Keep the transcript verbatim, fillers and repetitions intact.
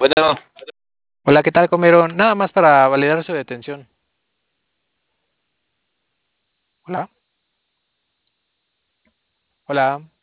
Bueno, Hola, ¿qué tal, Comero? Nada más para validar su detención. Hola, hola.